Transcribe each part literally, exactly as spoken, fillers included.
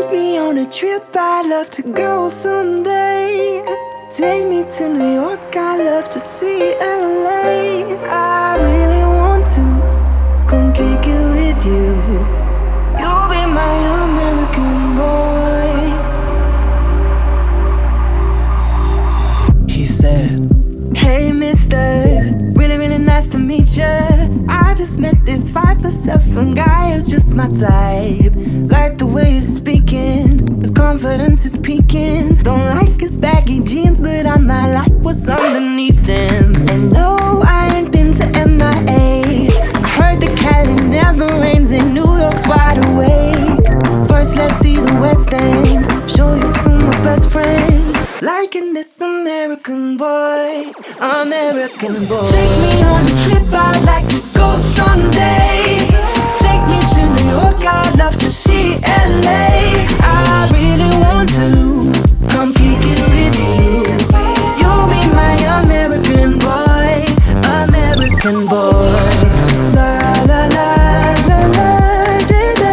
Take me on a trip, I'd love to go someday. Take me to New York, I'd love to see L A. I really want to come kick it with you. You'll be my American boy. He said, hey mister, really really nice to meet ya. I just met this five for seven guy who's just my type. Like the way he's speaking, his confidence is peaking. Don't like his baggy jeans, but I might like what's underneath them. And no, I ain't been to M I A. I heard that Cali never rains and New York's wide awake. First let's see the West End, show you to my best friend. Liking this American boy, American boy. Take me on a trip, I'd like to go someday. Take me to New York, I'd love to see L A. I really want to come kick it with you. You'll be my American boy, American boy. La la la la la da da.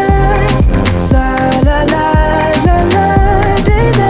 La la la la la da da.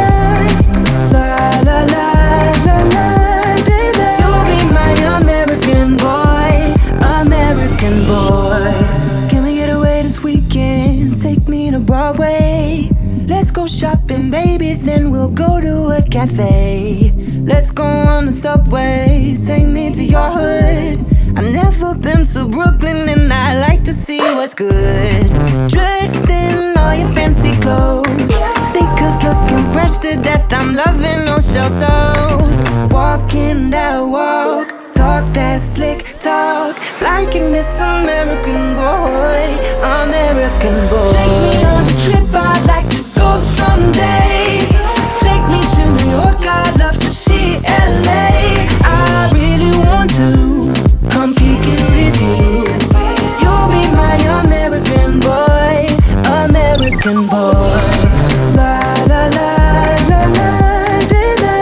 La la la la la da da. You'll be my American boy, American boy. Can we get away this weekend? Take me to Broadway. Let's go shopping, baby, then we'll go to a cafe. Let's go on the subway, take me to your hood. I've never been to Brooklyn and I like to see what's good. Dressed in all your fancy clothes, sneakers looking fresh to death, I'm loving those shell toes. Walking that walk, talk that slick talk, liking this American boy, American boy. Take me on a trip, I'd like to go someday. Take me to New York, I'd love to see L A. I really want to come kick it with you. You'll be my American boy, American boy. La la la la la da da.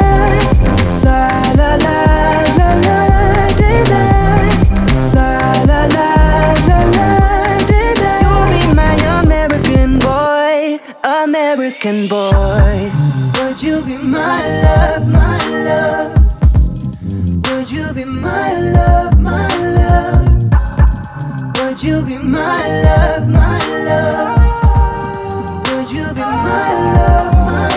La la la la la da da. La la la la la da da. You'll be my American boy, American boy. Would you be my love, my love? Would you be my love, my love? Would you be my love, my love? Would you be my love, my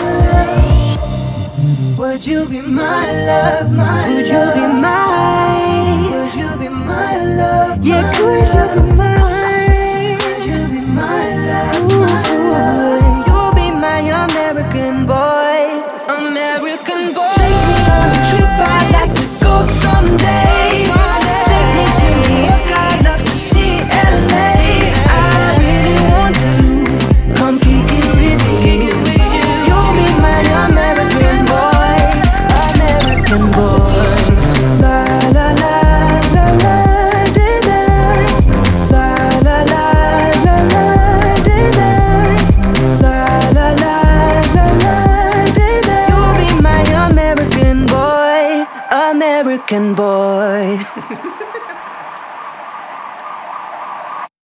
love? Would you be my love, my love? Could you be mine? Would you be my love? Yeah, could you be mine? Could you be my love, my love? You'll be my American boy, American boy. Take me on a trip, I'd like to go someday. Take me to New York, I'd love to see L A. I really want to come kick it with you. You'll be my American boy, American boy. La la la la la da da. La la la la la da da. La la la la la da da. You'll be my American boy, American boy.